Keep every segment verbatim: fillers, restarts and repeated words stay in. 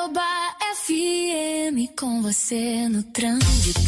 Caiobá F M, com você no trânsito.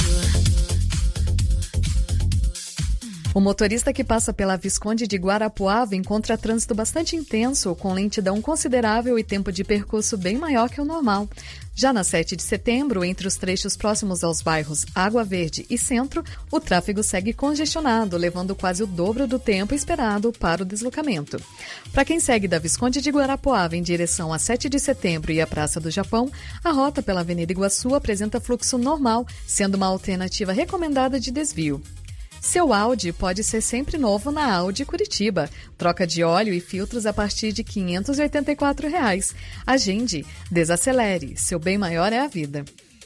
O motorista que passa pela Visconde de Guarapuava encontra trânsito bastante intenso, com lentidão considerável e tempo de percurso bem maior que o normal. Já na sete de setembro, entre os trechos próximos aos bairros Água Verde e Centro, o tráfego segue congestionado, levando quase o dobro do tempo esperado para o deslocamento. Para quem segue da Visconde de Guarapuava em direção a sete de setembro e a Praça do Japão, a rota pela Avenida Iguaçu apresenta fluxo normal, sendo uma alternativa recomendada de desvio. Seu Audi pode ser sempre novo na Audi Curitiba. Troca de óleo e filtros a partir de quinhentos e oitenta e quatro reais. Agende, desacelere. Seu bem maior é a vida.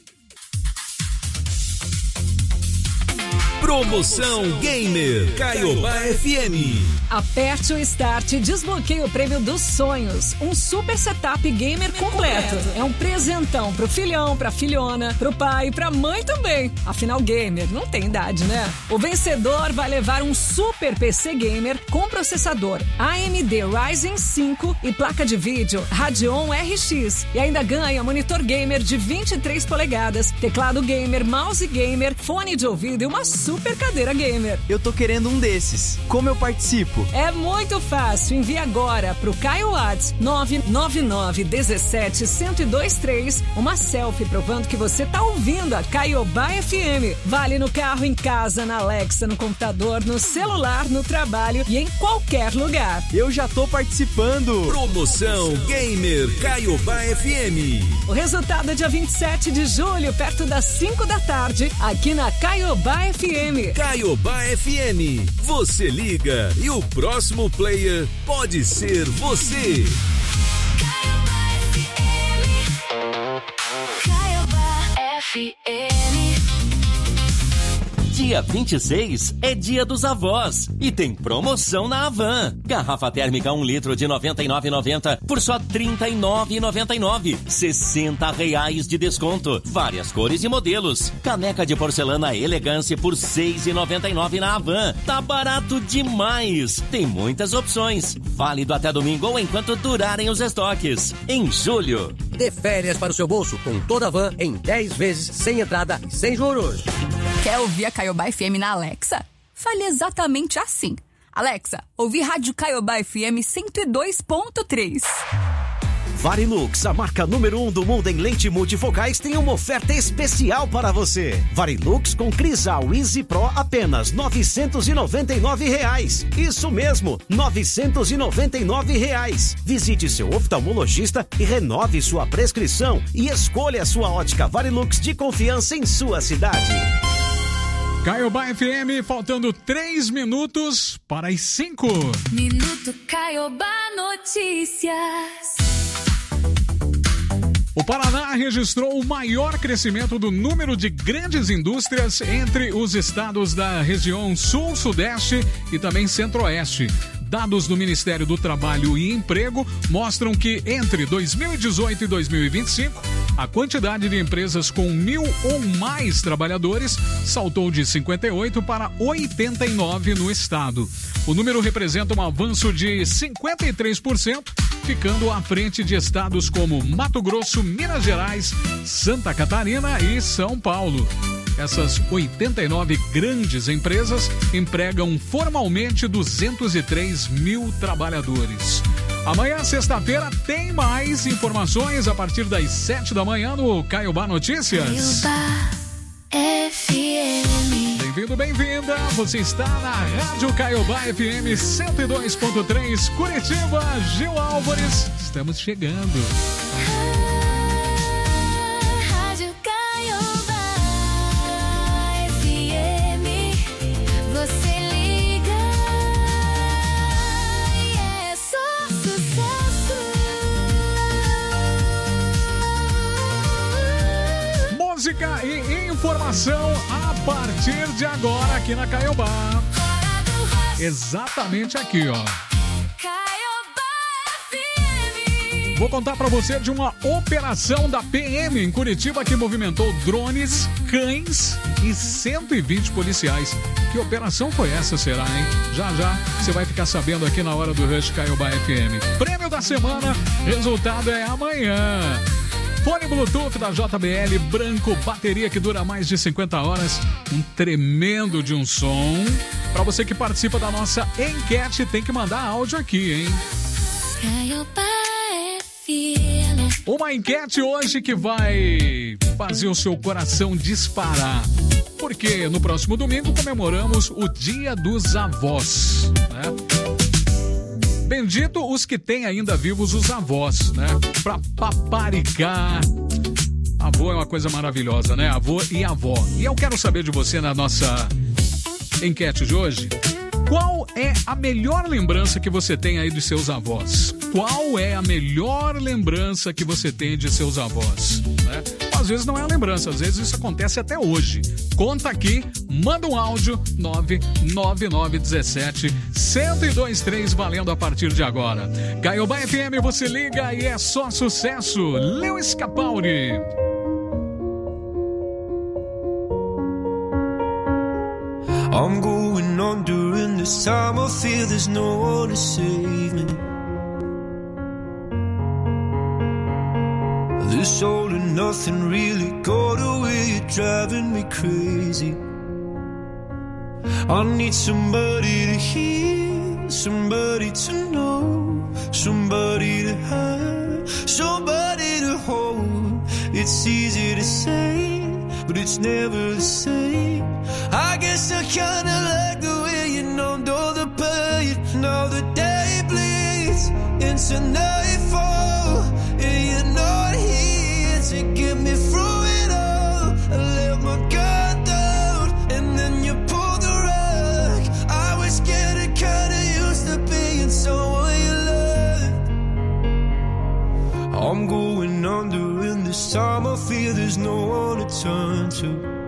Promoção Gamer Caiobá F M. Aperte o Start e desbloqueie o prêmio dos sonhos. Um super setup gamer completo. É um presentão pro filhão, pra filhona, pro pai e pra mãe também. Afinal, gamer não tem idade, né? O vencedor vai levar um super P C gamer com processador A M D Ryzen cinco e placa de vídeo Radeon R X. E ainda ganha monitor gamer de vinte e três polegadas, teclado gamer, mouse gamer, fone de ouvido e uma super Super cadeira gamer. Eu tô querendo um desses. Como eu participo? É muito fácil. Envie agora pro Caio Watts nove nove nove um sete um zero dois três uma selfie provando que você tá ouvindo a Caiobá F M. Vale no carro, em casa, na Alexa, no computador, no celular, no trabalho e em qualquer lugar. Eu já tô participando. Promoção Gamer Caiobá F M. O resultado é dia vinte e sete de julho, perto das cinco da tarde, aqui na Caiobá F M. Caiobá F M. Você liga e o próximo player pode ser você. Caiobá F M. Caiobá F M. Dia vinte e seis é dia dos avós e tem promoção na Havan. Garrafa térmica um litro de noventa e nove reais e noventa centavos por só trinta e nove reais e noventa e nove centavos. sessenta reais de desconto. Várias cores e modelos. Caneca de porcelana Elegância por seis reais e noventa e nove centavos na Havan. Tá barato demais. Tem muitas opções. Válido até domingo ou enquanto durarem os estoques. Em julho. Dê férias para o seu bolso com toda a Havan em dez vezes sem entrada e sem juros. Quer ouvir a Caiobá F M na Alexa? Fale exatamente assim. Alexa, ouvi Rádio Caiobá F M cento e dois ponto três. Varilux, a marca número um do mundo em lente multifocais, tem uma oferta especial para você. Varilux com Crisal Easy Pro apenas novecentos e noventa e nove reais. Isso mesmo, novecentos e noventa e nove reais. Visite seu oftalmologista e renove sua prescrição e escolha a sua ótica Varilux de confiança em sua cidade. Caiobá F M, faltando três minutos para as cinco. Minuto Caiobá Notícias. O Paraná registrou o maior crescimento do número de grandes indústrias entre os estados da região Sul-Sudeste e também Centro-Oeste. Dados do Ministério do Trabalho e Emprego mostram que entre dois mil e dezoito e dois mil e vinte e cinco, a quantidade de empresas com mil ou mais trabalhadores saltou de cinquenta e oito para oitenta e nove no estado. O número representa um avanço de cinquenta e três por cento, ficando à frente de estados como Mato Grosso, Minas Gerais, Santa Catarina e São Paulo. Essas oitenta e nove grandes empresas empregam formalmente duzentos e três mil trabalhadores. Amanhã, sexta-feira, tem mais informações a partir das sete da manhã no Caiobá Notícias. Caiobá F M. Bem-vindo, bem-vinda. Você está na Rádio Caiobá F M cento e dois ponto três, Curitiba. Gil Álvares, estamos chegando. Música e informação a partir de agora aqui na Caiobá. Exatamente aqui, ó. Vou contar pra você de uma operação da P M em Curitiba que movimentou drones, cães e cento e vinte policiais. Que operação foi essa, será, hein? Já já você vai ficar sabendo aqui na hora do Rush Caiobá F M. Prêmio da semana, resultado é amanhã. Fone Bluetooth da J B L, branco, bateria que dura mais de cinquenta horas, um tremendo de um som. Para você que participa da nossa enquete, tem que mandar áudio aqui, hein? Uma enquete hoje que vai fazer o seu coração disparar. Porque no próximo domingo comemoramos o Dia dos Avós, né? Bendito os que têm ainda vivos os avós, né? Pra paparicar. Avô é uma coisa maravilhosa, né? Avô e avó. E eu quero saber de você na nossa enquete de hoje. Qual é a melhor lembrança que você tem aí dos seus avós? Qual é a melhor lembrança que você tem de seus avós? Né? Às vezes não é a lembrança, às vezes isso acontece até hoje. Conta aqui, manda um áudio nove nove nove um sete, um zero dois três valendo a partir de agora. Caiobá F M, você liga e é só sucesso. Lewis Capaldi. I'm going on during this time. I feel there's no one to save me. This all and nothing really got away. You're driving me crazy. I need somebody to hear, somebody to know, somebody to have, somebody to hold. It's easy to say, but it's never the same. I guess I kinda like the way you numbed all the pain. Now the day bleeds into nightfall, and you're not here to get me through it all. I let my guard down, and then you pulled the rug. I was getting kinda used to being someone you loved. I'm going under, and this time I feel there's no one to turn to.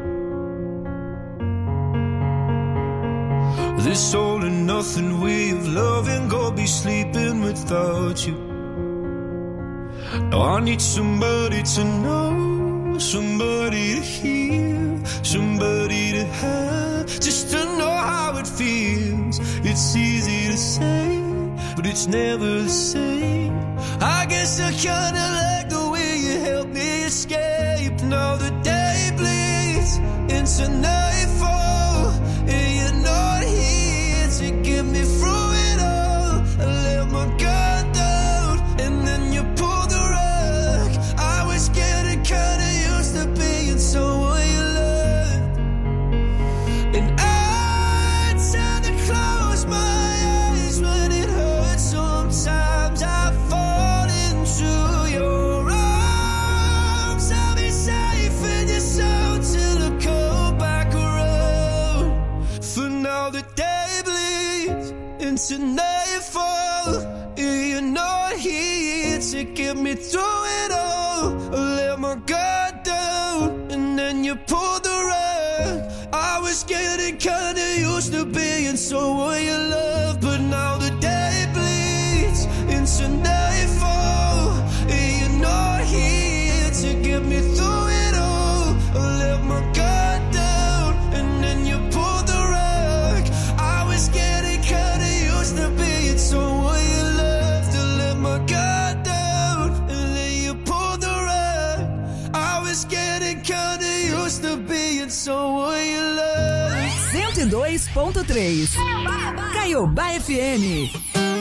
This all and nothing way of loving, go be sleeping without you. Now I need somebody to know, somebody to hear, somebody to have, just to know how it feels. It's easy to say, but it's never the same. I guess I kinda like the way you help me escape. Now the day bleeds into nightfall, and you're not here to get me through it all. I let my guard down, and then you pulled the rug. I was getting kinda used to being someone you loved, and I tend to close my eyes when it hurts. Sometimes I fall into your arms. I'll be safe in your soul till I come back around. For now the day bleeds into nightfall, and you're not here to get me through it all. I let my guard down, and then you pulled the rug. I was getting kinda used to being someone you love, but now the day bleeds into nightfall, and you're not here to get me through it all. I let my guard down, and then you pulled the rug. I was getting kinda used to being someone you loved. To let my guard down, and then you pulled the rug. I was getting kinda used to being someone you loved. cento e dois ponto três Caiobá F M.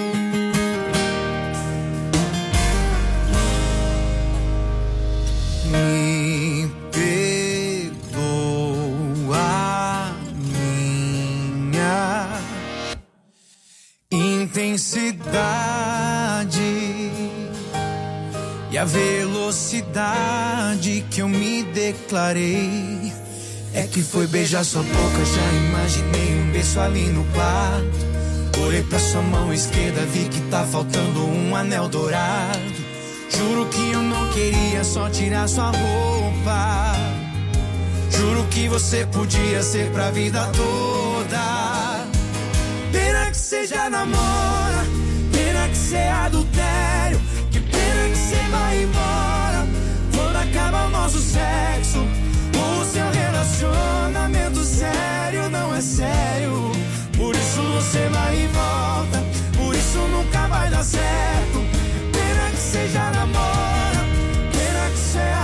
Me perdoa minha intensidade e a velocidade que eu me declarei. É que foi beijar sua boca, já imaginei um beijo ali no quarto. Olhei pra sua mão esquerda, vi que tá faltando um anel dourado. Juro que eu não queria só tirar sua roupa. Juro que você podia ser pra vida toda. Pena que você já namora, pena que você é adultério. Que pena que você vai embora quando acaba o nosso sexo. O seu relacionamento sério não é sério. Por isso você vai e volta, por isso nunca vai dar certo. Pena que você já namora, pena que você é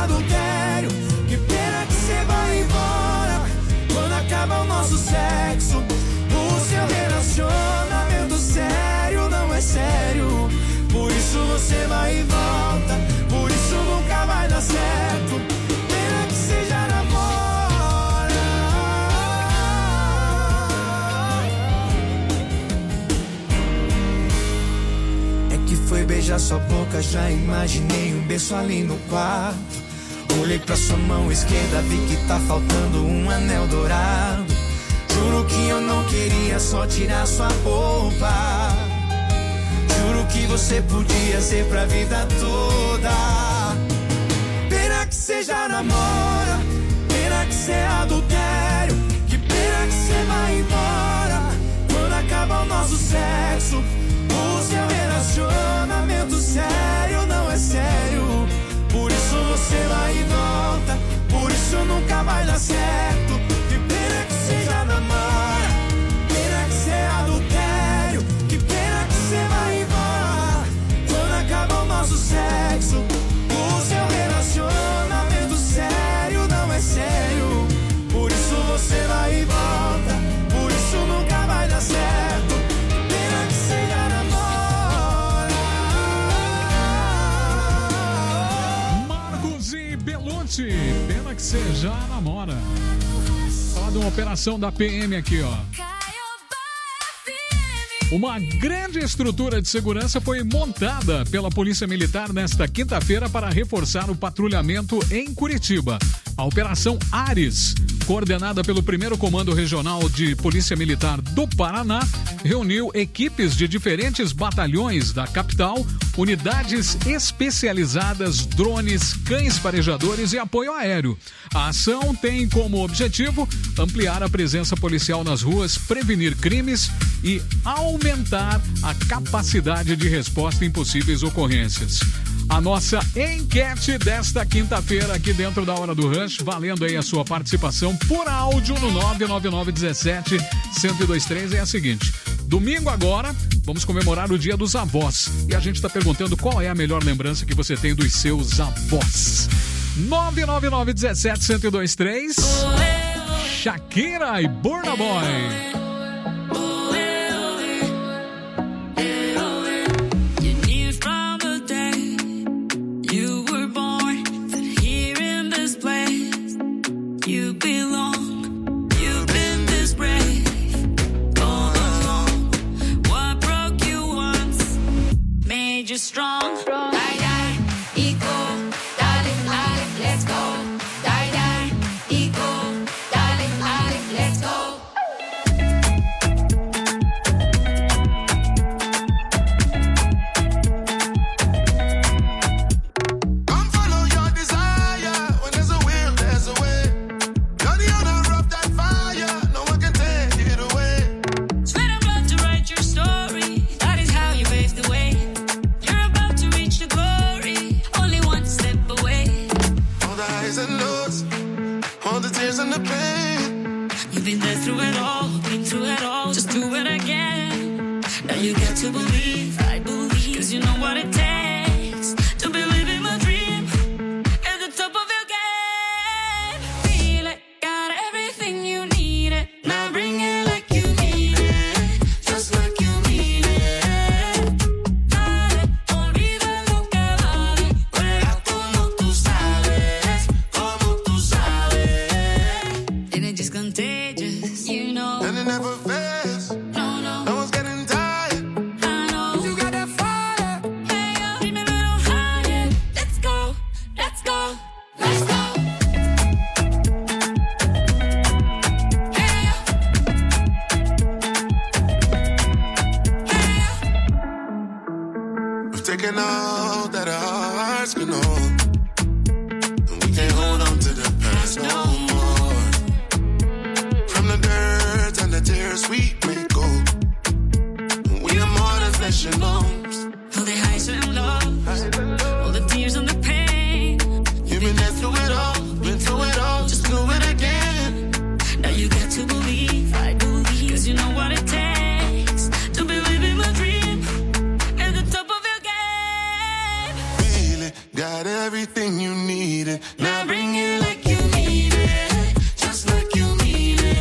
que foi beijar sua boca, já imaginei um beijo ali no quarto. Olhei pra sua mão esquerda, vi que tá faltando um anel dourado. Juro que eu não queria só tirar sua roupa. Juro que você podia ser pra vida toda. Pena que cê já namora, pena que cê é adultério. Que pena que cê vai embora quando acaba o nosso sexo. O seu relacionamento sério não é sério. Por isso você vai e volta, por isso nunca vai dar certo. Que pena que cê já namora, pena que cê é adultério. Que pena que cê vai embora quando acaba o nosso sexo. O seu relacionamento sério não é sério. Por isso você vai e volta, por isso nunca vai dar certo. Pena que cê já namora. Marcos e Belucci, pena que você já namora. Fala de uma operação da P M aqui, ó. Uma grande estrutura de segurança foi montada pela Polícia Militar nesta quinta-feira para reforçar o patrulhamento em Curitiba. A Operação Ares, coordenada pelo primeiro Comando Regional de Polícia Militar do Paraná, reuniu equipes de diferentes batalhões da capital, unidades especializadas, drones, cães farejadores e apoio aéreo. A ação tem como objetivo ampliar a presença policial nas ruas, prevenir crimes e aumentar a capacidade de resposta em possíveis ocorrências. A nossa enquete desta quinta-feira aqui dentro da Hora do Rush, valendo aí a sua participação por áudio no nove nove nove um sete, um zero dois três, é a seguinte: domingo agora, vamos comemorar o Dia dos Avós e a gente está perguntando qual é a melhor lembrança que você tem dos seus avós. nove nove nove um sete, um zero dois três, Shakira e Burna Boy. Strong, die, die, equal, darling, darling, let's go. Die, die, equal, darling, darling, let's go. Come follow your desire. When there's a will, there's a way. You're the owner of that fire. No one can take it away. Sweat and blood to write your story. That is how you pave the way. And lows, all the tears and the pain. You've been there through it all, been through it all. Just do it again. Now you got to believe, I believe, cause you know what it takes to believe in my dream. At the top of your game. Feel it, got everything you need it. Now bring it like you need it, just like you mean it. Dale, olvida lo que vale, juega como tú sabes. Contagious, you know. And it never fails. No, no. No one's getting tired. I know. You got that fire. Hey, yo, leave me a little higher. Let's go, let's go, let's go. Hey, yo. We've taken all that our hearts can hold. And we can't hold on to the past no more. Dirt and the tears we may go. We are more than flesh and bones. All the highs and lows, all the tears and the pain. You've been there through it all, been through it all. Just do it again. Now you got to believe, I believe, cause you know what it takes to believe in my dream. At the top of your game. Feel it, got everything you needed. Now bring it like you need it, just like you mean it.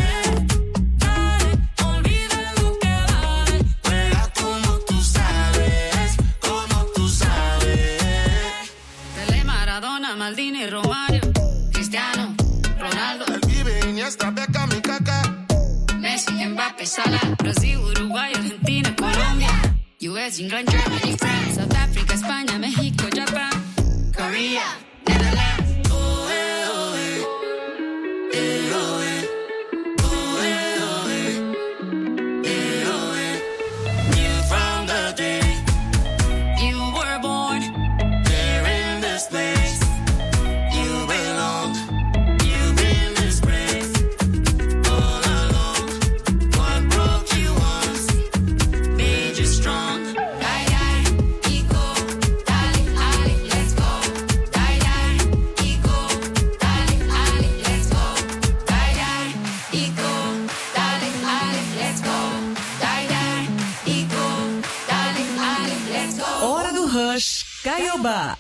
Maldini, Romario, Cristiano, Ronaldo, El Pibe, Iniesta, Beckham y Kaká, Messi, Mbappé, Salah, Brasil, Uruguay, Argentina, Colombia, U S U S, England, Germany, France, South Africa, España, México, Japan, Korea, Netherlands. Oh, eh, oh, eh. Eh, oh, eh. Oh, eh, oh, eh. Eh, oh, eh. Knew from the day you were born, there in this place, you belong. You've been disgraced all along. What broke you once made you strong. Die, die, ego, dale, ale, let's go. Die, die, ego, dale, ale, let's go. Die, die, ego, dale, ale, let's go. Die, die, ego, dale, ale, let's go. Hora do Rush, Caiobá.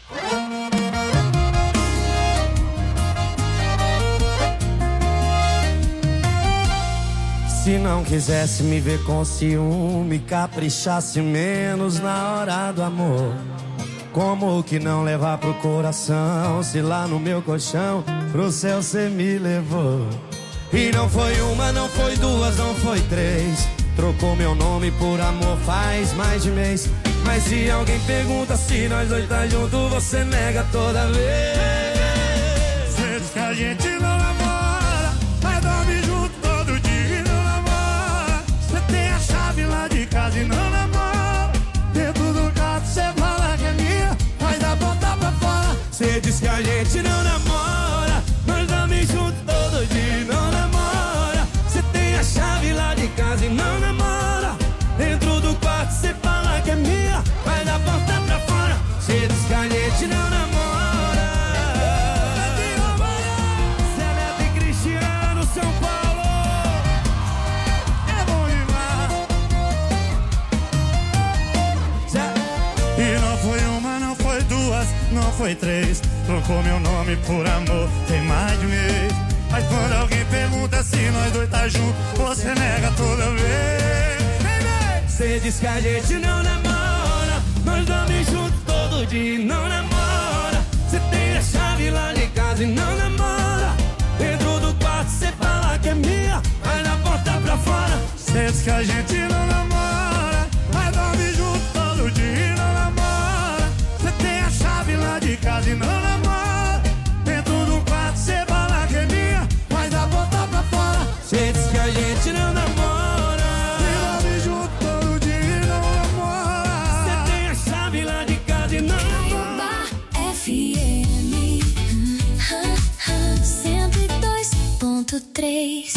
Se não quisesse me ver com ciúme, caprichasse menos na hora do amor. Como que não levar pro coração, se lá no meu colchão pro céu cê me levou? E não foi uma, não foi duas, não foi três. Trocou meu nome por amor faz mais de mês. Mas se alguém pergunta se nós dois tá junto, você nega toda vez. Cê diz que a gente não namora, mas dorme junto todo dia e não namora. Cê tem a chave lá de casa e não namora. Dentro do quarto cê fala que é minha, mas dá botar pra fora. Cê diz que a gente não namora, mas dorme junto todo dia e não namora. Cê tem a chave lá de casa e não namora. Dentro do quarto cê fala que é minha, mas dá botar pra fora. Cê diz que a gente não namora. Cê é Neto e Cristiano, São Paulo. É bom demais. Cê... E não foi uma, não foi duas, não foi três. Trocou meu nome por amor, tem mais de um mês. Mas quando alguém pergunta se nós dois tá junto, você nega toda vez. Cê diz que a gente não namora, nós dormimos juntos todo dia e não namora. Cê tem a chave lá de casa e não namora. Dentro do quarto cê fala que é minha, mas na porta pra fora. Cê diz que a gente não namora, mas dorme junto todo dia e não namora. Cê tem a chave lá de casa e não namora. Dentro do quarto cê fala que é minha, mas na porta pra fora. Cê diz que a gente não namora. Três.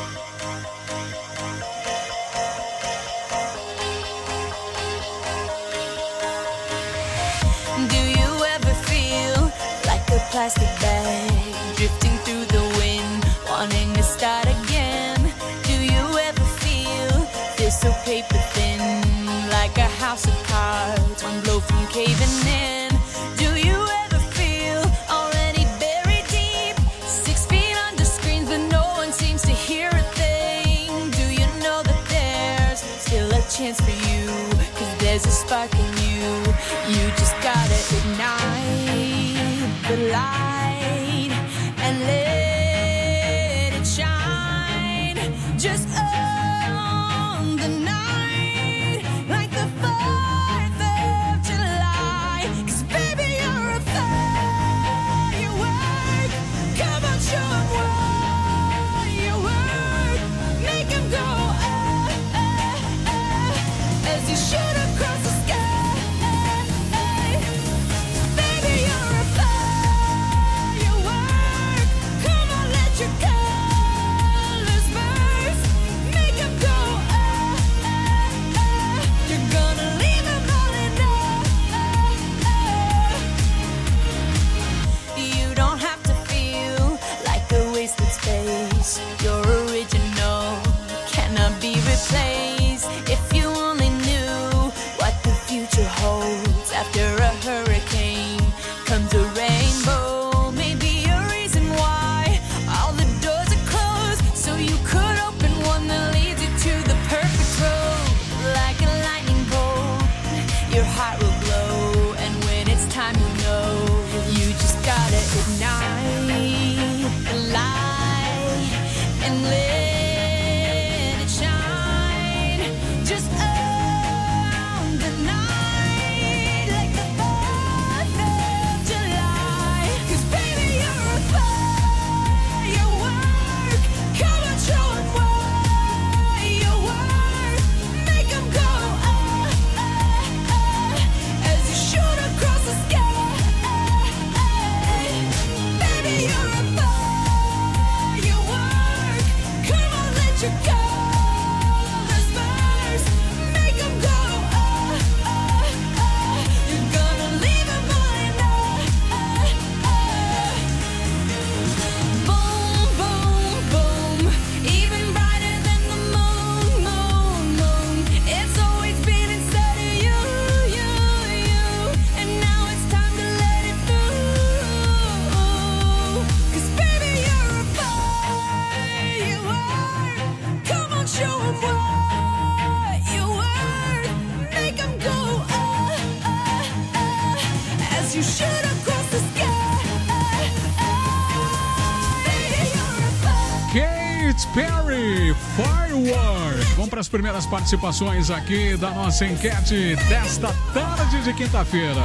Do you ever feel like a plastic bag drifting through the wind, wanting to start again? Do you ever feel this so paper thin, like a house of cards, one blow from caving in? Do you ever feel already buried deep, six feet under screens but no one seems to hear a thing? Do you know that there's still a chance for you, 'cause there's a spark in you. You just gotta ignite the light and let it shine. Just own the night like the fourth of July. 'Cause baby you're a firework. Come on, show 'em what you work. Make 'em go ah, ah, ah, as you shoot across the sky. Baby you're a firework. Come on, let your colors burst. Make 'em go ah, ah, ah. You're gonna leave 'em all in awe. You don't have to feel like a wasted space. You're original, cannot be replaced. If you only knew what the future holds. After a hurricane comes a rainbow. Maybe a reason why all the doors are closed, so you could open one that leads you to the perfect road. Like a lightning bolt, your heart will glow, and when it's time you know, you just gotta ignite the light and let it shine. Just own the night. you shoot across the sky. Katy Perry, Firework. Vamos para as primeiras participações aqui da nossa enquete desta tarde de quinta-feira.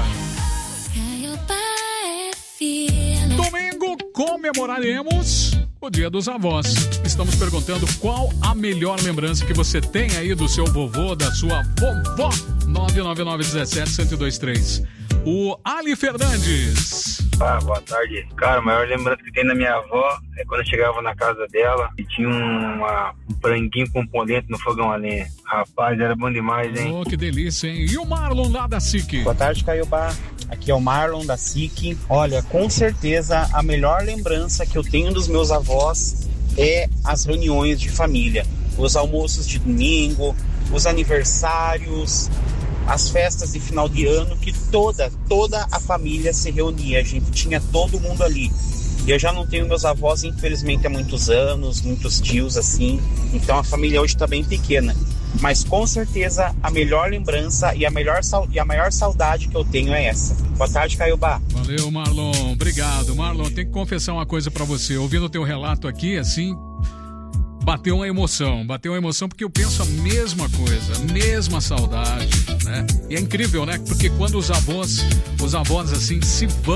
Domingo comemoraremos o Dia dos Avós. Estamos perguntando qual a melhor lembrança que você tem aí do seu vovô, da sua vovó. nove nove nove um sete, um zero dois três. O Ali Fernandes. Ah, boa tarde. Cara, a maior lembrança que tem da minha avó é quando eu chegava na casa dela e tinha uma, um franguinho com polenta no fogão a lenha. Rapaz, era bom demais, hein? Oh, que delícia, hein? E o Marlon lá da S I C? Boa tarde, Caiobá. Aqui é o Marlon da S I C. Olha, com certeza a melhor lembrança que eu tenho dos meus avós é as reuniões de família. Os almoços de domingo, os aniversários, as festas de final de ano, que toda, toda a família se reunia, a gente tinha todo mundo ali. E eu já não tenho meus avós, infelizmente, há muitos anos, muitos tios assim, então a família hoje está bem pequena. Mas com certeza a melhor lembrança e a, melhor, e a maior saudade que eu tenho é essa. Boa tarde, Caiobá. Valeu, Marlon. Obrigado. Marlon, tenho que confessar uma coisa pra você. Ouvindo o teu relato aqui, assim, bateu uma emoção. Bateu uma emoção porque eu penso a mesma coisa, a mesma saudade, né? E é incrível, né? Porque quando os avós, os avós, assim, se vão,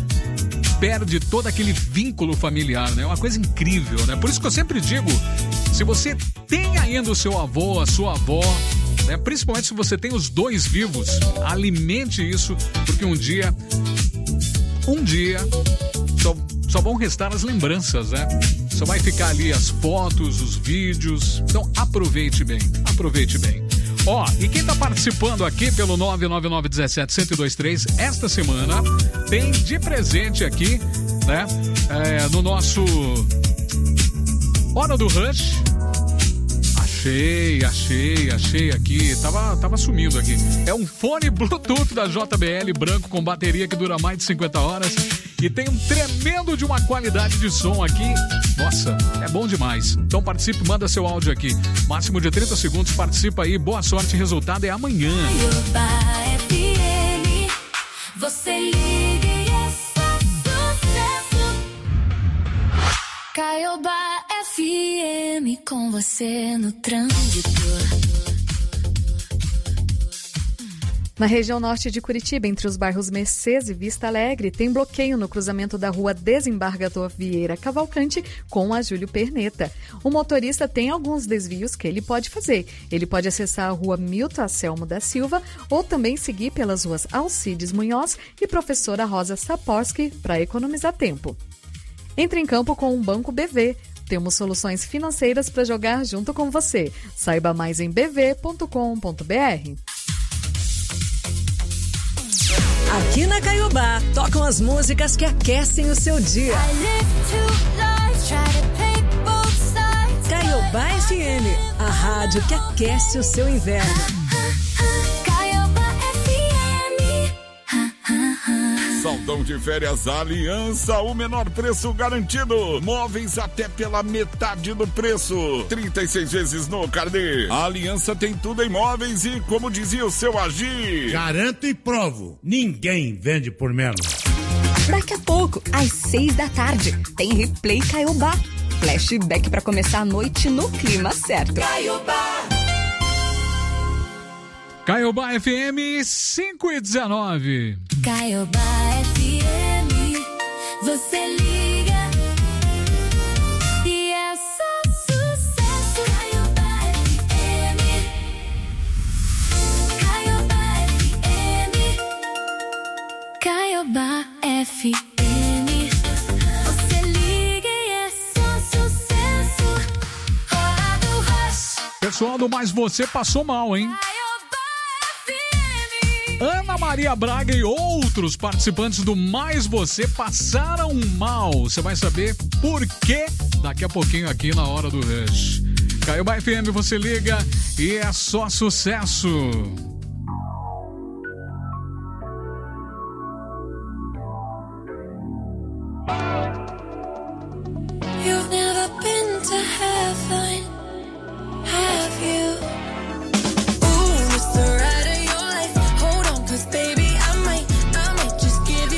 perde todo aquele vínculo familiar, né? É uma coisa incrível, né? Por isso que eu sempre digo, se você tem ainda o seu avô, a sua avó, né? Principalmente se você tem os dois vivos, alimente isso, porque um dia, um dia, só, só vão restar as lembranças, né? Só vai ficar ali as fotos, os vídeos, então aproveite bem, aproveite bem. Ó, e quem tá participando aqui pelo nove nove nove um sete, um zero dois três esta semana tem de presente aqui, né? É, no nosso Hora do Rush. Achei, achei, achei aqui. Tava, tava sumindo aqui. É um fone Bluetooth da J B L branco com bateria que dura mais de cinquenta horas e tem um tremendo de uma qualidade de som aqui. Nossa, é bom demais. Então participe, manda seu áudio aqui. Máximo de trinta segundos, participa aí. Boa sorte, resultado é amanhã. Você liga e é só sucesso. Caiobá F M com você no trânsito. Na região norte de Curitiba, entre os bairros Mercês e Vista Alegre, tem bloqueio no cruzamento da rua Desembargador Vieira Cavalcante com a Júlio Perneta. O motorista tem alguns desvios que ele pode fazer. Ele pode acessar a rua Milton Anselmo da Silva ou também seguir pelas ruas Alcides Munhoz e Professora Rosa Saporsky para economizar tempo. Entre em campo com o Banco B V. Temos soluções financeiras para jogar junto com você. Saiba mais em b v ponto com ponto b r. Aqui na Caiobá, tocam as músicas que aquecem o seu dia. Caiobá F M, a rádio que aquece o seu inverno. Saldão de férias Aliança, o menor preço garantido. Móveis até pela metade do preço. trinta e seis vezes no carnê. A Aliança tem tudo em móveis e, como dizia o seu Agir, garanto e provo, ninguém vende por menos. Daqui a pouco, às seis da tarde, tem Replay Caiobá. Flashback pra começar a noite no clima certo. Caiobá. Caiobá F M cinco e dezenove. Caiobá F M, você liga e é só sucesso. Caiobá F M, Caiobá F M, Caiobá F M, você liga e é só sucesso. Hora do Rush. Pessoal do Mais Você passou mal, hein? Ana Maria Braga e outros participantes do Mais Você passaram mal. Você vai saber por quê daqui a pouquinho aqui na Hora do Rush. Caiobá F M, você liga e é só sucesso. You've never been to heaven, have you? Ooh, it's the ride of your life. Hold on, cause baby, I might, I might just give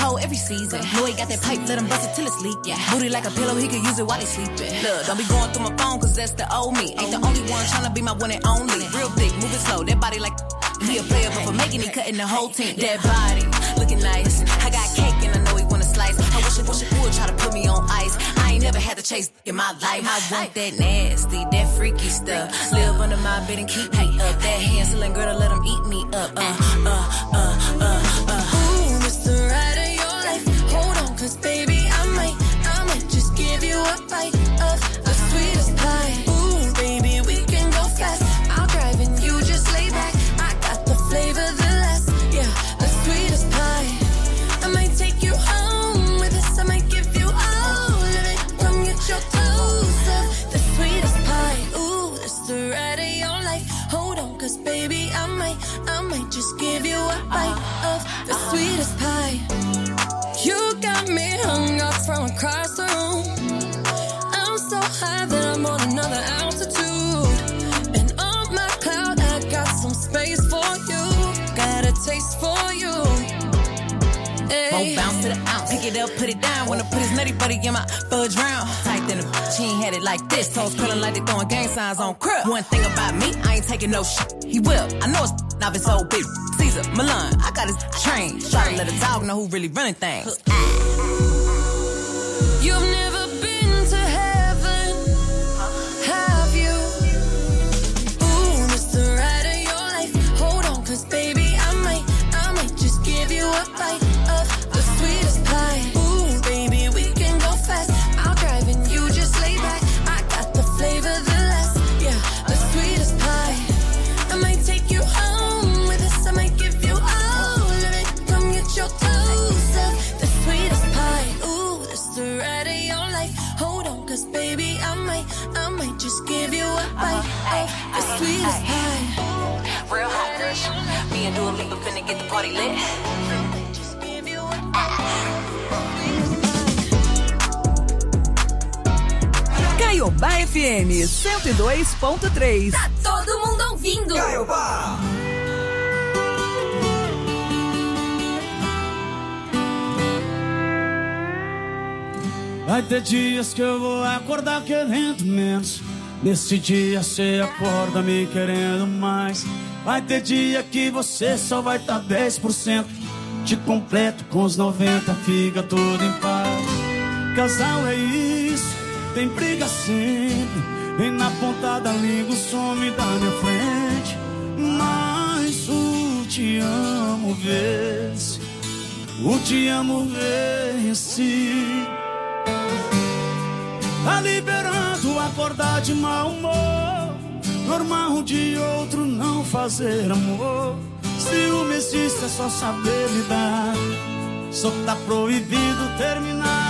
cold every season. Know he got that pipe, let him bust it till it's leak. Yeah. Booty like a pillow, he could use it while he sleeping. Look, don't be going through my phone, cause that's the old me. Ain't the only one tryna be my one and only. Real thick, moving slow, that body like he a player, but for making it, cutting the whole team. That body, looking nice. I got cake and I know he wanna slice. I wish it, wish it would try to put me on ice. I ain't never had to chase in my life. I want that nasty, that freaky stuff. Live under my bed and keep me up. That Hansel and Gretel, let him eat me up. Uh, uh, uh, uh, uh. Ooh, it's the ride of your life. Hold on, cause baby, I might, I might just give you a bite of the sweetest pie. Ooh, baby, we can go fast. I'll drive and you just lay back. I got the flavor, the last, yeah, the sweetest pie. I might take you home with us. I might give you all of it. Come get your toes up, the sweetest pie. Ooh, it's the ride of your life. Hold on, cause baby, I might, I might just give you a bite of the sweetest pie. You got me hung up from across the room. I'm so high that I'm on another altitude. And on my cloud, I got some space for you. Got a taste for you. Won't bounce to the ounce. Pick it up, put it down. Wanna put his nutty buddy in my fudge round. Tight than a she ain't had it like this. Toes curling like they throwing gang signs on crib. One thing about me, I ain't taking no shit. He will. I know it's now it's old big. Caesar, Milan, I got his train. Try to let a dog know who really running things. You've never been to heaven, have you? Ooh, it's the ride of your life. Hold on, cause baby, I might, I might just give you a bite of the sweetest pie. Ooh, baby, we can go fast. I'll drive and you just lay back. I got the flavor, the last, yeah, the sweetest pie. I might take you home with us. I might give you all of it. Come get your toes up, the sweetest pie. Ooh, it's the ride of your life. Hold on, cause baby, I might, I might just give you a bite of the sweetest pie. Real hot girl. Me and Dua Lipa finna get the party lit. Caiobá F M cento e dois ponto três. Tá todo mundo ouvindo. Caiobá. Vai ter dias que eu vou acordar querendo menos. Nesse dia cê acorda me querendo mais. Vai ter dia que você só vai tá dez por cento. Te completo com os noventa, fica tudo em paz. Casal é isso, tem briga sempre. Vem na ponta da língua, some da minha frente. Mas o te amo vence, o te amo vence. Tá liberando acordar de mau humor. Normal um de outro não fazer amor. Ciúme existe, é só saber lidar. Só tá proibido terminar.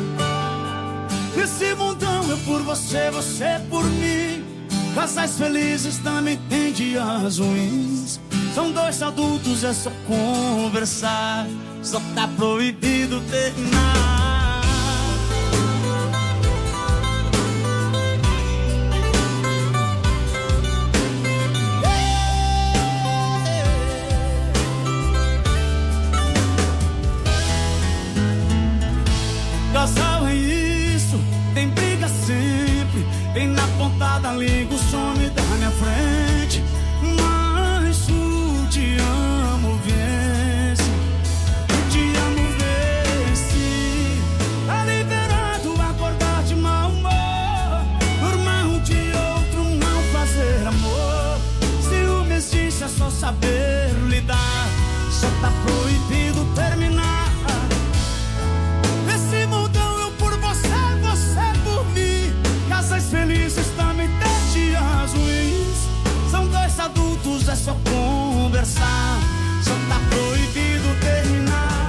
Esse mundão é por você, você é por mim. Casais felizes também tem dias ruins. São dois adultos, é só conversar. Só tá proibido terminar. Casal é isso, tem briga sempre. Vem na ponta da língua, some da minha frente. Mas o te amo vence, o te amo vence. Tá liberado acordar de mau humor. Normal um de outro não fazer amor. Ciúme existe, é só saber lidar. Só tá proibido terminar. Felizes também tem dias ruins. São dois adultos, é só conversar. Só tá proibido terminar.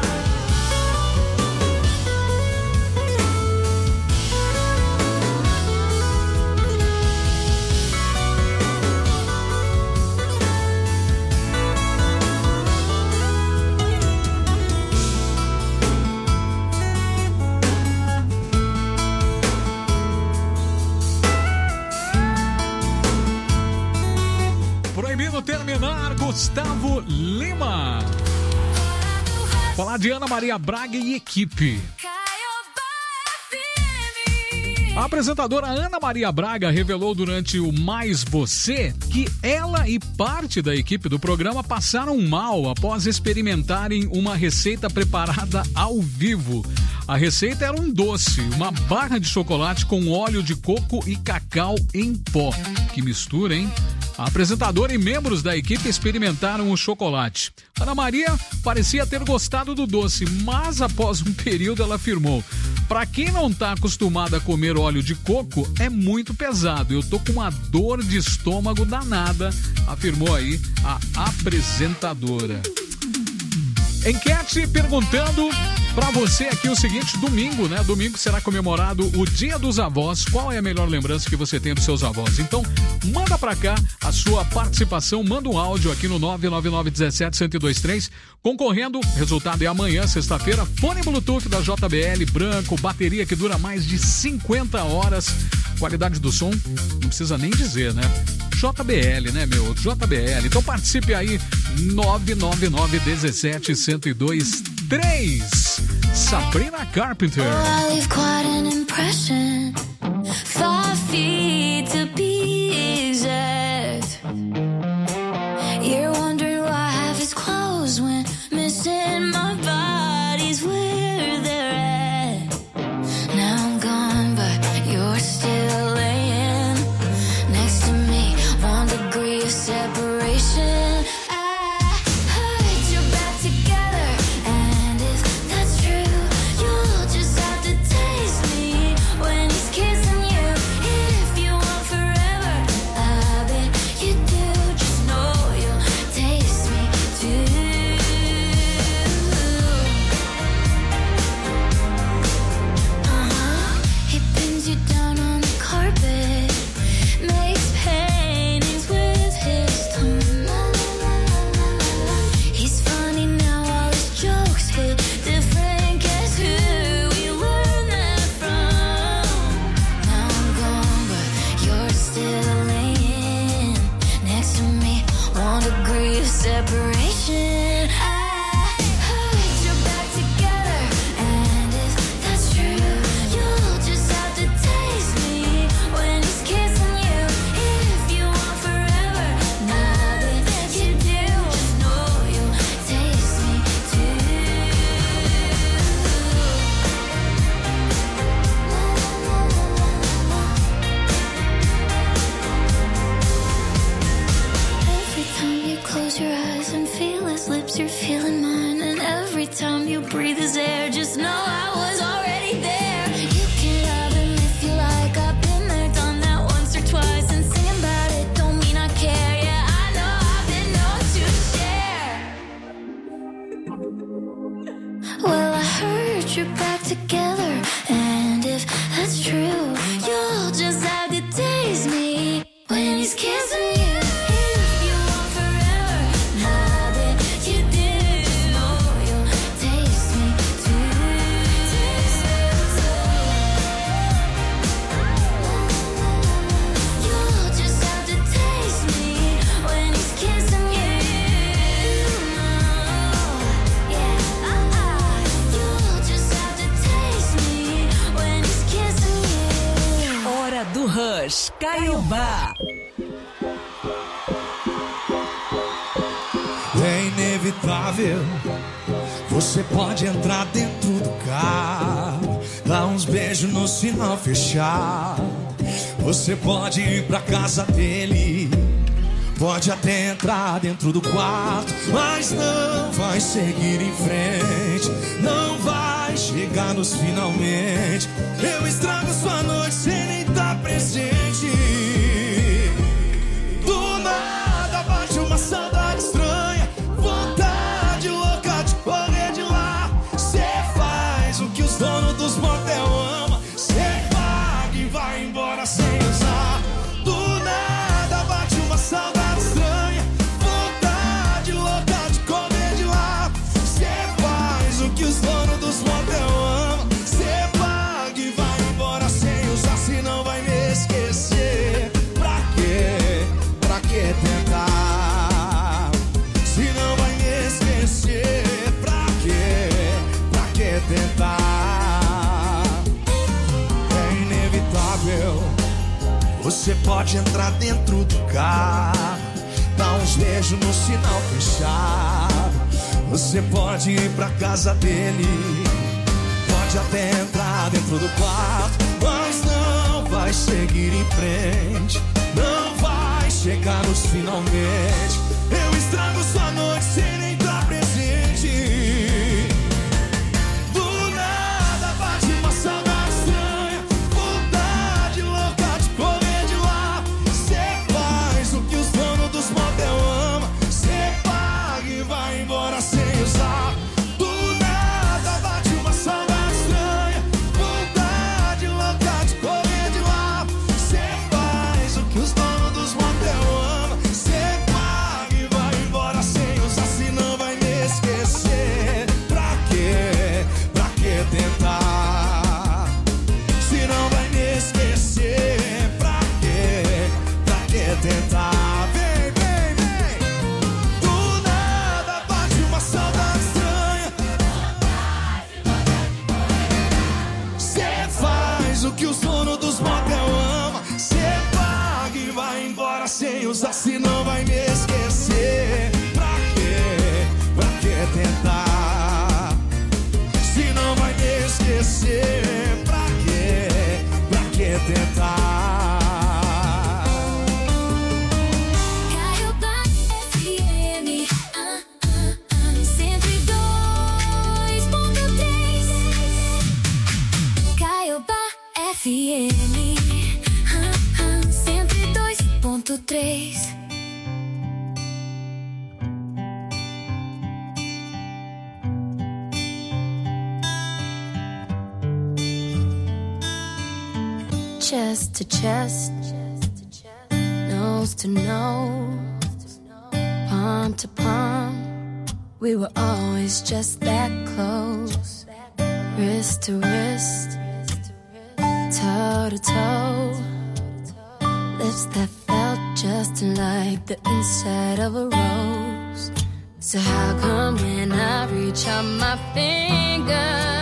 Terminar, Gustavo Lima. Falar de Ana Maria Braga e equipe. A apresentadora Ana Maria Braga revelou durante o Mais Você que ela e parte da equipe do programa passaram mal após experimentarem uma receita preparada ao vivo. A receita era um doce, uma barra de chocolate com óleo de coco e cacau em pó. Que mistura, hein? A apresentadora e membros da equipe experimentaram o chocolate. Ana Maria parecia ter gostado do doce, mas após um período ela afirmou: "Pra quem não tá acostumado a comer óleo de coco, é muito pesado. Eu tô com uma dor de estômago danada", afirmou aí a apresentadora. Enquete perguntando pra você aqui o seguinte: domingo, né? Domingo será comemorado o Dia dos Avós. Qual é a melhor lembrança que você tem dos seus avós? Então, manda pra cá a sua participação, manda um áudio aqui no nove nove nove um sete, um zero dois três. Concorrendo, resultado é amanhã, sexta-feira, fone Bluetooth da J B L branco, bateria que dura mais de cinquenta horas. Qualidade do som, não precisa nem dizer, né? J B L, né, meu? J B L. Então participe aí, nove nove nove um sete, um zero dois três. Sabrina Carpenter. I leave quite an impression. Five feet to be exact. You're wondering why I have his clothes when missing my body's where they're at. Now I'm gone, but you're still laying next to me. One degree of separation. Separation. I put your back together, and if that's true, you'll just have to taste me when he's kissing you. If you want forever, now that you do, just know you'll taste me too. Every time you close your eyes and feel his lips, you're feeling mine. And every time you breathe his air, just know I was already there. You can love him if you like. I've been there, done that once or twice. And singing about it don't mean I care. Yeah, I know I've been known to share. Well, I heard you're back together, and if that's true, you'll just have to taste me when he's kissing you. Do Rush, Caiobá. É inevitável. Você pode entrar dentro do carro, dar uns beijos no sinal fechar. Você pode ir pra casa dele, pode até entrar dentro do quarto, mas não vai seguir em frente, não vai chegar nos finalmente. Eu estrago sua noite sem nem estar presente. Do nada bate uma saudade estranha, vontade louca de correr de lá. Cê faz o que os donos dos motel amam, cê paga e vai embora sem usar. Do nada bate uma saudade estranha, vontade louca de correr de lá. Cê faz o que os donos dos motel amam, cê paga e vai embora sem usar. Se tentar. É inevitável. Você pode entrar dentro do carro, dar uns beijos no sinal fechado. Você pode ir pra casa dele, pode até entrar dentro do quarto, mas não vai seguir em frente, não vai chegar nos finalmente. Eu estrago sua noite sem nem estar presente. Do nada bate uma saudade estranha, vontade louca de correr de lá. Cê faz o que os donos dos motel amam, cê paga e vai embora sem usar. Do nada bate uma saudade estranha, vontade louca de correr de lá. Cê faz o que os donos dos motel amam, cê paga e vai embora sem usar, senão vai me esquecer. Pra quê? Pra que tentar? Se não vai me esquecer, pra quê? Pra que tentar? Vem, vem, vem. Do nada bate uma saudade estranha. Cê faz o que os donos dos motel amam, cê paga e vai embora sem usar, senão vai me esquecer. Pra quê? Pra que tentar? Se não vai me esquecer, pra quê? Pra que tentar? Caiobá F M, ah, ah, ah, cento e dois ponto três. Caiobá F M, ah, ah, cento e dois ponto três. Chest to chest, nose to nose, palm to palm. We were always just that close. Wrist to wrist, toe to toe. Lips that felt just like the inside of a rose. So how come when I reach out my finger,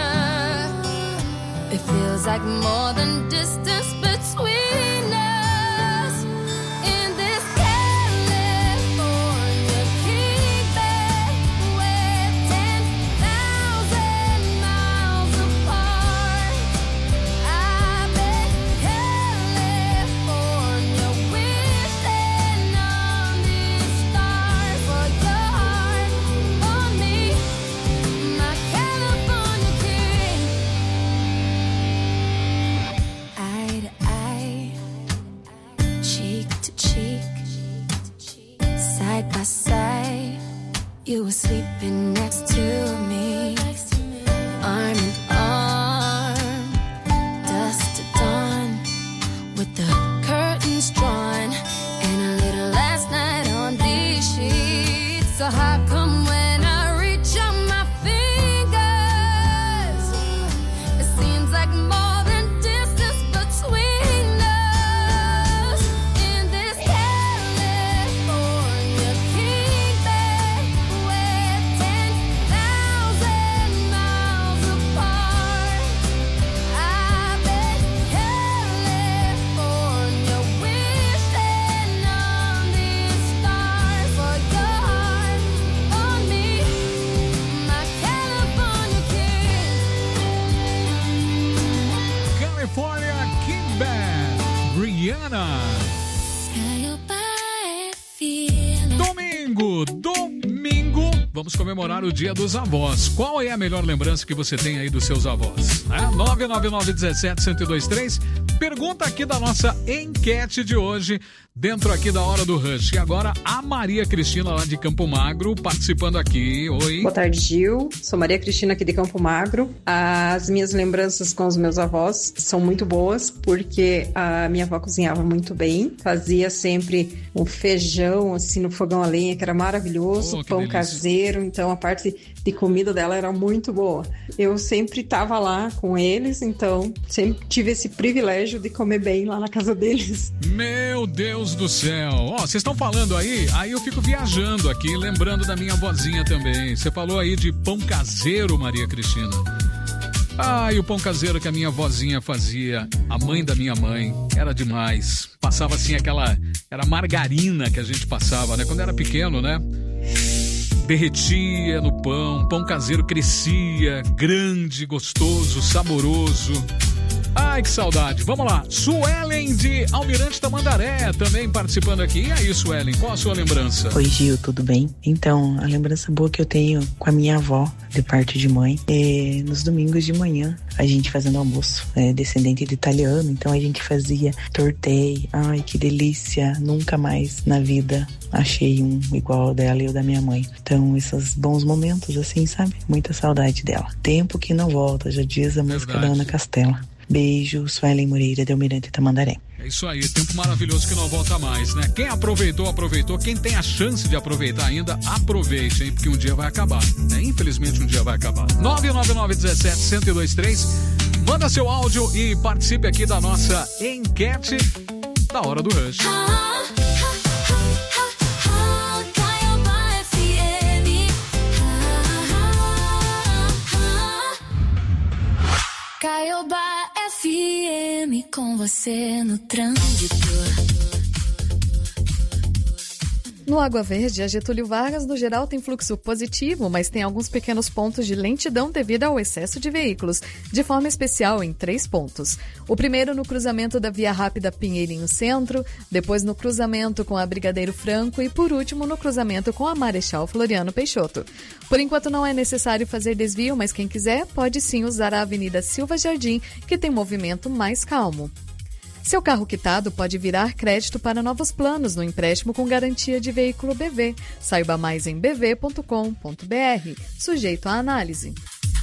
it feels like more than distance between us? In this California keeping, we're ten thousand miles apart. I've been California wishing on these stars for your heart on me, my California king. Eye to eye, cheek to cheek, side by side. You were sleeping next to me, arm in arm, dusk to dawn, with the curtains drawn, and a little last night on these sheets. So how come when I reach out my fingers, it seems like more than distance between us? In this California keeping, we're ten thousand miles apart. I've been California wishing on these stars for your heart on me, my California king. California King Band, Rihanna. Domingo, domingo, vamos comemorar o Dia dos Avós. Qual é a melhor lembrança que você tem aí dos seus avós? É? nove nove nove um sete, um zero dois três. Pergunta aqui da nossa enquete de hoje, dentro aqui da Hora do Rush. E agora a Maria Cristina, lá de Campo Magro, participando aqui. Oi. Boa tarde, Gil. Sou Maria Cristina aqui de Campo Magro. As minhas lembranças com os meus avós são muito boas, porque a minha avó cozinhava muito bem. Fazia sempre um feijão, assim, no fogão a lenha, que era maravilhoso. Oh, que pão delícia. caseiro. Então, a parte de comida dela era muito boa. Eu sempre estava lá com eles, então sempre tive esse privilégio de comer bem lá na casa deles. Meu Deus do céu. Ó, vocês estão falando aí, aí eu fico viajando aqui, lembrando da minha vozinha também. Você falou aí de pão caseiro, Maria Cristina. Ah, e o pão caseiro que a minha vozinha fazia, a mãe da minha mãe, era demais. Passava assim aquela, era margarina que a gente passava, né? Quando era pequeno, né? Derretia no pão, pão caseiro crescia, grande, gostoso, saboroso. Ai, que saudade. Vamos lá. Suelen de Almirante Tamandaré também participando aqui. E aí, Suelen, qual a sua lembrança? Oi, Gil, tudo bem? Então, a lembrança boa que eu tenho com a minha avó, de parte de mãe, é nos domingos de manhã, a gente fazendo almoço, é descendente de italiano, então a gente fazia tortei. Ai, que delícia. Nunca mais na vida achei um igual ao dela e o da minha mãe. Então, esses bons momentos, assim, sabe? Muita saudade dela. Tempo que não volta, já diz a música da Ana Castela. Beijo, Suelen Moreira de Almirante Tamandaré. É isso aí, tempo maravilhoso que não volta mais, né? Quem aproveitou, aproveitou. Quem tem a chance de aproveitar ainda, aproveite, hein? Porque um dia vai acabar, né? Infelizmente um dia vai acabar. nove nove nove um sete, um zero dois três. Manda seu áudio e participe aqui da nossa enquete da Hora do Rush. Caiobá F M com você no trânsito. No Água Verde, a Getúlio Vargas, no geral, tem fluxo positivo, mas tem alguns pequenos pontos de lentidão devido ao excesso de veículos, de forma especial em três pontos. O primeiro no cruzamento da Via Rápida Pinheirinho Centro, depois no cruzamento com a Brigadeiro Franco e, por último, no cruzamento com a Marechal Floriano Peixoto. Por enquanto não é necessário fazer desvio, mas quem quiser pode sim usar a Avenida Silva Jardim, que tem movimento mais calmo. Seu carro quitado pode virar crédito para novos planos no empréstimo com garantia de veículo B V. Saiba mais em b v ponto com ponto b r. Sujeito à análise.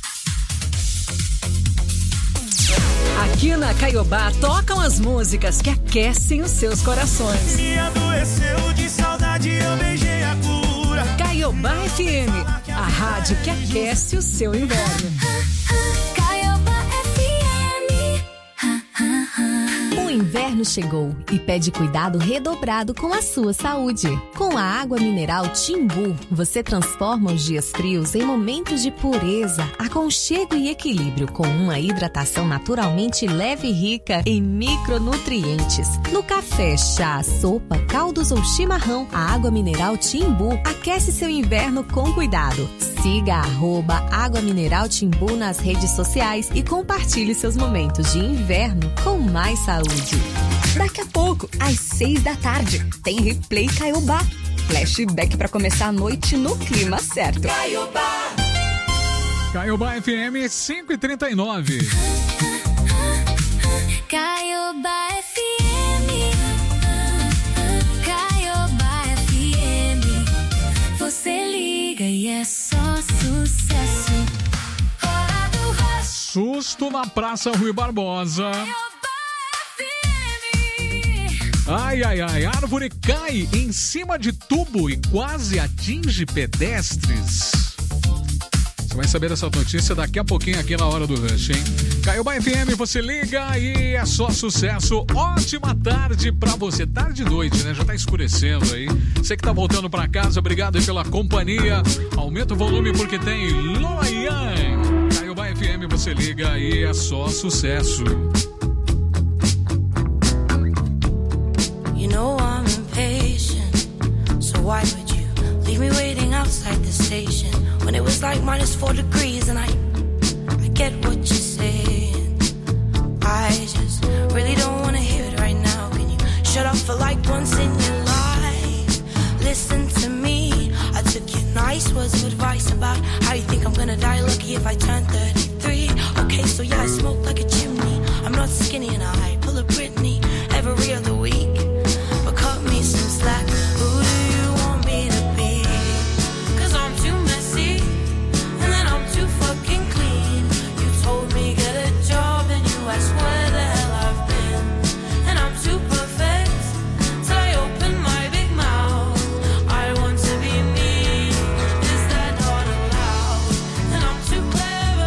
Aqui na Caiobá tocam as músicas que aquecem os seus corações. Me adoeceu de saudade, eu beijei a cura. Caiobá F M, a rádio que aquece o seu inverno. O inverno chegou e pede cuidado redobrado com a sua saúde. Com a água mineral Timbu, você transforma os dias frios em momentos de pureza, aconchego e equilíbrio, com uma hidratação naturalmente leve e rica em micronutrientes. No café, chá, sopa, caldos ou chimarrão, a água mineral Timbu aquece seu inverno com cuidado. Siga a arroba Água Mineral Timbu nas redes sociais e compartilhe seus momentos de inverno com mais saúde. Daqui a pouco, às seis da tarde, tem Replay Caiobá. Flashback para começar a noite no clima certo. Caiobá. Caiobá F M cinco e trinta e nove. Caiobá F M. Caiobá F M. Você liga e é só sucesso. Hora do Rush. Susto na Praça Rui Barbosa. Ai, ai, ai, árvore cai em cima de tubo e quase atinge pedestres. Você vai saber essa notícia daqui a pouquinho aqui na Hora do Rush, hein? Caiobá F M, você liga e é só sucesso. Ótima tarde pra você. Tarde e noite, né? Já tá escurecendo aí. Você que tá voltando pra casa, obrigado aí pela companhia. Aumenta o volume porque tem Loian. Caiobá F M, você liga e é só sucesso. You know I'm impatient, so why would you leave me waiting outside the station when it was like minus four degrees and I, I get what you're saying. I just really don't want to hear it right now. Can you shut up for like once in your life? Listen to me, I took your nice words of advice about how you think I'm gonna die lucky if I turn thirty-three. Okay, so yeah, I smoke like a chimney. I'm not skinny and I pull a Britney every other week. Cut me some slack. Who do you want me to be? Cause I'm too messy and then I'm too fucking clean. You told me get a job and you asked where the hell I've been. And I'm too perfect till I open my big mouth. I want to be me, is that not allowed? And I'm too clever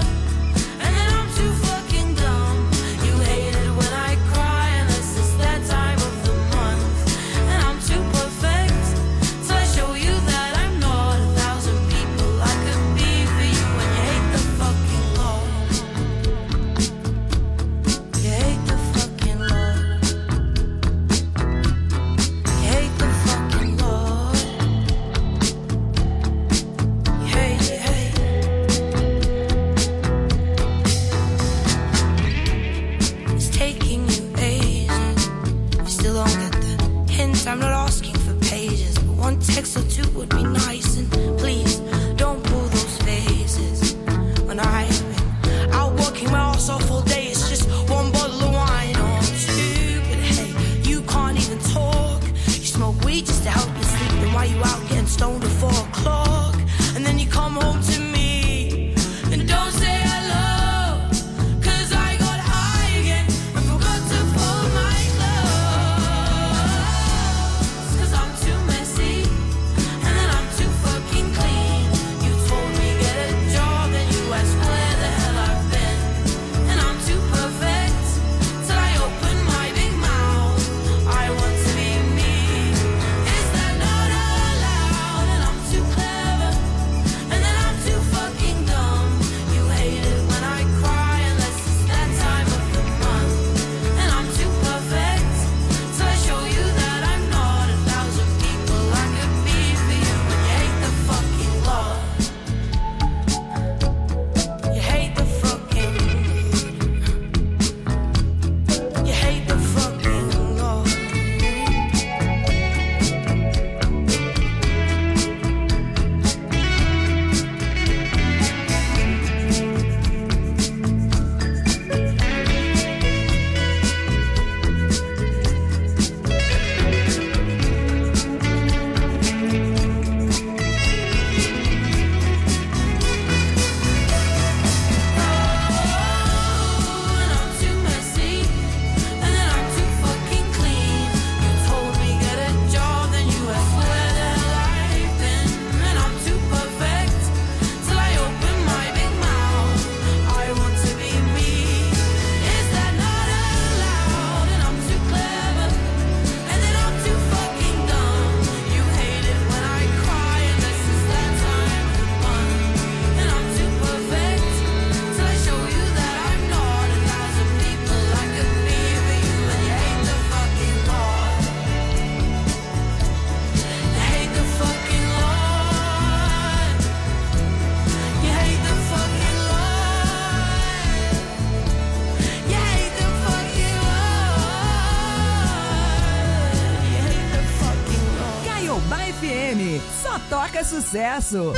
toca sucesso.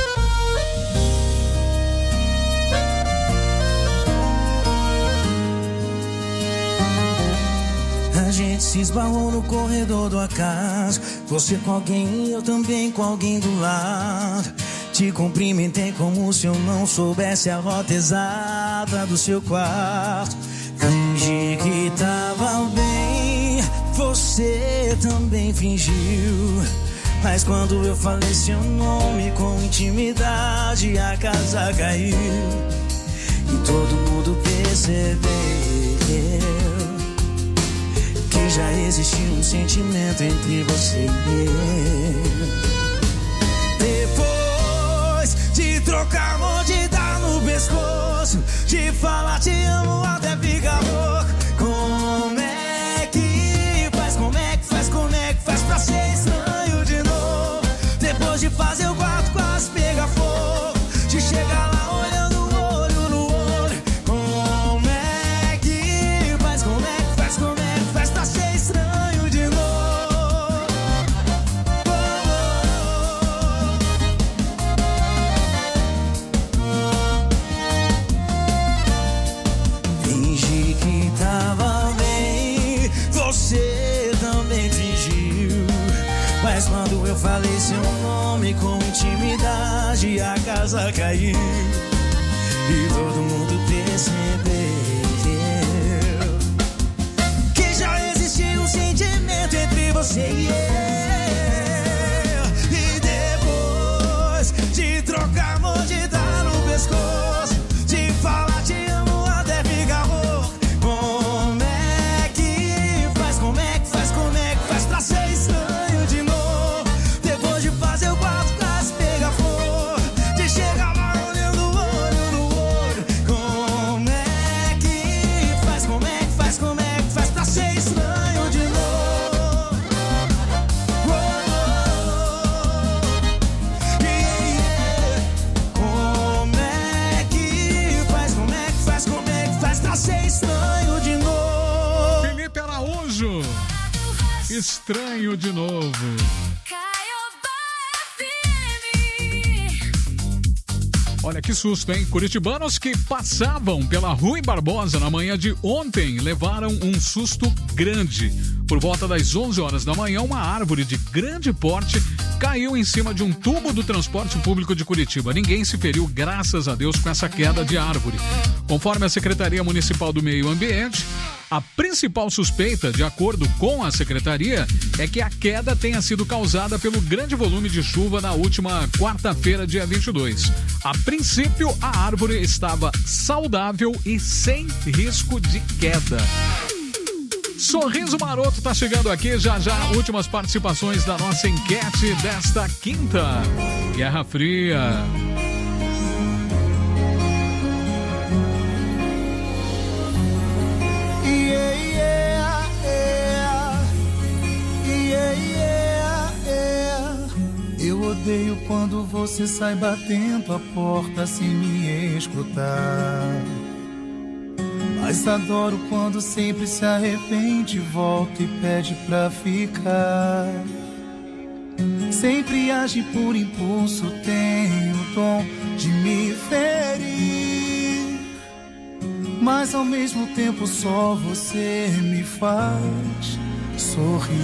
A gente se esbarrou no corredor do acaso. Você com alguém e eu também com alguém do lado. Te cumprimentei como se eu não soubesse a rota exata do seu quarto. Fingi que tava bem, você também fingiu. Mas quando eu falei seu nome com intimidade, a casa caiu. E todo mundo percebeu que já existia um sentimento entre você e eu. Depois de trocar amor, de dar no pescoço, de falar te amo até ficar louco. Como é que faz, como é que faz, como é que faz pra ser estranho de novo? Depois de fazer o quarto quase pegar fogo, de chegar lá olhando olho no olho. Como é que faz, como é que faz, como é que faz pra ser estranho de novo? Fingi que tava bem, você também fingiu. Mas quando eu falei seu nome com intimidade, a casa caiu. E todo mundo percebeu que já existia um sentimento entre você e eu. E depois de trocar amor, de dar no pescoço, de falar te amo até ficar rouco. Como é que faz, como é que faz, como é que faz pra ser estranho de novo? Depois de fazer o quarto quase pegar fogo, de chegar lá olhando olho no olho. Como é que faz, como é que faz, como é que faz pra ser estranho de novo? Oh, oh, oh. Yeah, yeah. Como é que faz, como é que faz, como é que faz pra ser estranho de novo? Felipe Araújo, estranho de novo. Olha que susto, hein? Curitibanos que passavam pela Rui Barbosa na manhã de ontem levaram um susto grande. Por volta das onze horas da manhã, uma árvore de grande porte caiu em cima de um tubo do transporte público de Curitiba. Ninguém se feriu, graças a Deus, com essa queda de árvore. Conforme a Secretaria Municipal do Meio Ambiente, a principal suspeita, de acordo com a secretaria, é que a queda tenha sido causada pelo grande volume de chuva na última quarta-feira, dia vinte e dois. A princípio, a árvore estava saudável e sem risco de queda. Sorriso Maroto tá chegando aqui, já já, últimas participações da nossa enquete desta quinta. Guerra Fria. Yeah, yeah, yeah. Yeah, yeah, yeah. Eu odeio quando você sai batendo a porta sem me escutar. Mas adoro quando sempre se arrepende, volta e pede pra ficar. Sempre age por impulso, tem o dom de me ferir. Mas ao mesmo tempo só você me faz sorrir.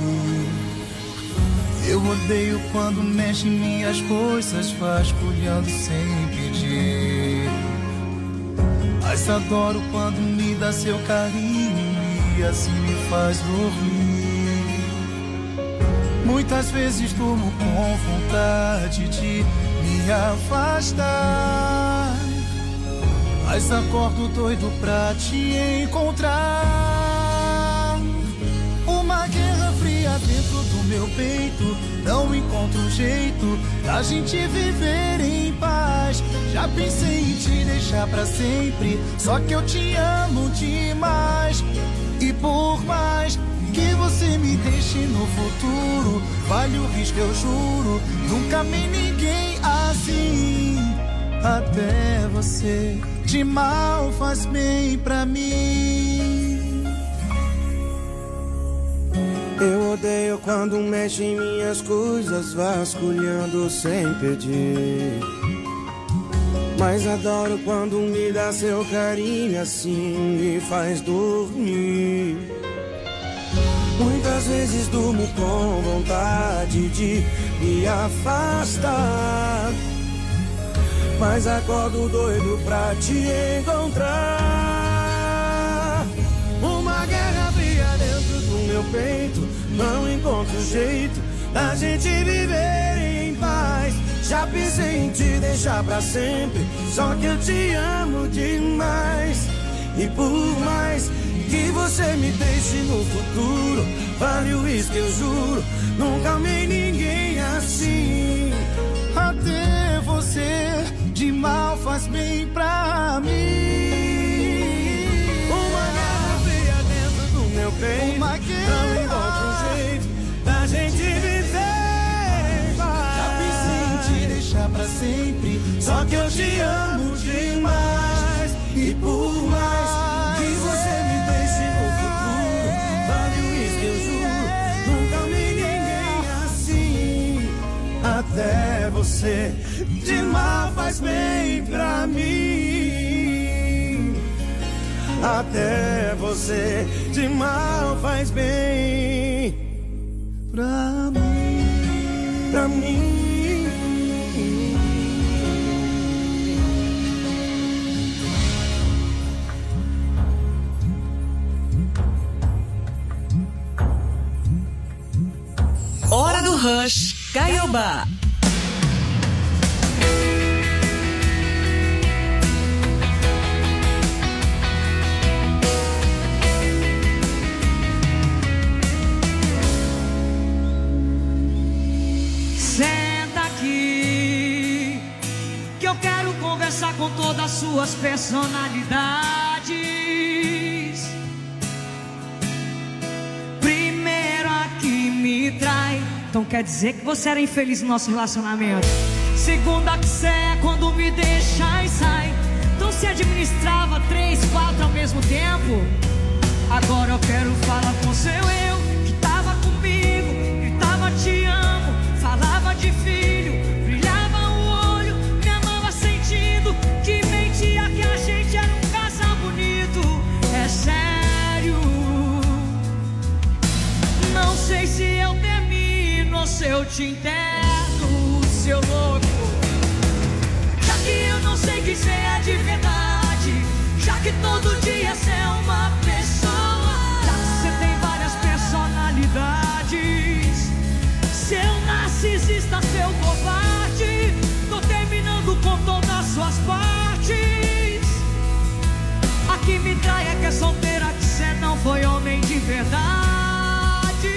Eu odeio quando mexe em minhas coisas, vasculhando sem pedir. Mas adoro quando me dá seu carinho e assim me faz dormir. Muitas vezes durmo com vontade de me afastar, mas acordo doido pra te encontrar. Uma guerra fria dentro do meu peito, não encontro um jeito da gente viver em paz. Já pensei em te deixar pra sempre, só que eu te amo demais. E por mais que você me deixe no futuro, vale o risco, eu juro, nunca amei ninguém assim. Até você, de mal faz bem pra mim. Eu odeio quando mexe em minhas coisas, vasculhando sem pedir. Mas adoro quando me dá seu carinho, assim me faz dormir. Muitas vezes durmo com vontade de me afastar, mas acordo doido pra te encontrar. Uma guerra fria dentro do meu peito, não encontro jeito da gente viver em paz. Já pensei em te deixar pra sempre, só que eu te amo demais. E por mais que você me deixe no futuro, vale o risco, eu juro, nunca amei ninguém assim. Até você de mal faz bem pra mim. Uma guerra fria dentro do meu peito, uma guerra, não encontro um jeito da gente viver. Já pensei em te deixar pra sempre, só que eu te amo demais. E por mais que você me deixe no futuro, vale o risco, eu juro, nunca amei ninguém assim. Até você de mal faz bem pra mim. Até você de mal faz bem pra mim, pra mim. Hora do Rush, Caiobá. Senta aqui, que eu quero conversar com todas as suas personalidades. Primeiro a que me trai, então quer dizer que você era infeliz no nosso relacionamento. Segunda que cê é quando me deixa e sai, então se administrava três, quatro ao mesmo tempo. Agora eu quero falar com seu eu, que tava comigo, gritava te amo, falava de filho, brilhava o olho, me amava sentindo que mentia que a gente era um casal bonito. É sério, não sei se eu termino ou se eu te interno, seu louco. Já que eu não sei quem cê é de verdade, já que todo dia cê é uma pessoa, já que cê tem várias personalidades, seu narcisista, seu covarde, tô terminando com todas as suas partes. A que me trai é que é solteira, que cê não foi homem de verdade.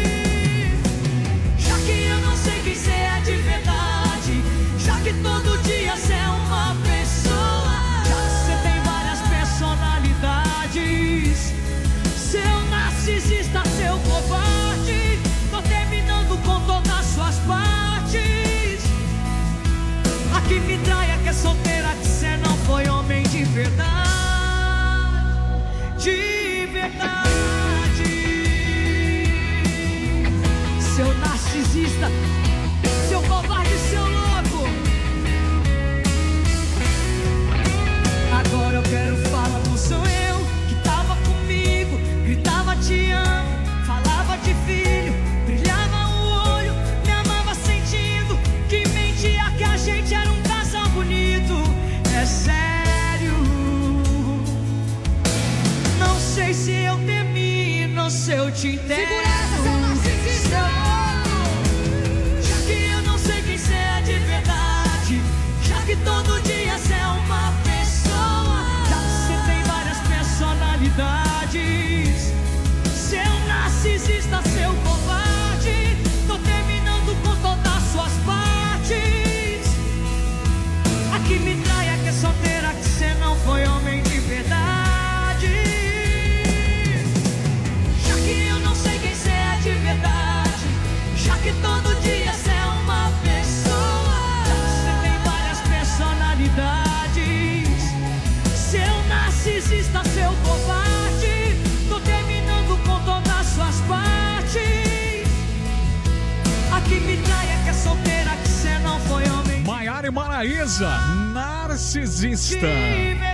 Já que eu não sei quem cê é de verdade, já que todo dia cê é uma pessoa, já que cê tem várias personalidades, seu narcisista, seu covarde, tô terminando com todas as suas partes. A que me trai é que é solteira, que cê não foi homem de verdade. De verdade. Seu narcisista, seu covarde, seu louco. Agora eu quero falar com sou eu, que tava comigo, gritava te amo, falava de filho, brilhava o olho, me amava sentindo que mentia que a gente era um casal bonito. É sério, não sei se eu termino ou se eu te entendo. Já que eu não sei quem cê é de verdade, já que todo dia cê é uma pessoa, já que cê tem várias personalidades, seu narcisista, seu covarde, tô terminando com todas as suas partes. A que me trai é que é solteira, que cê não foi homem de verdade. Já que eu não sei quem cê é de verdade, já que todo dia cê é uma pessoa, já que cê tem várias personalidades, seu narcisista, seu covarde, a Isa, Narcisista.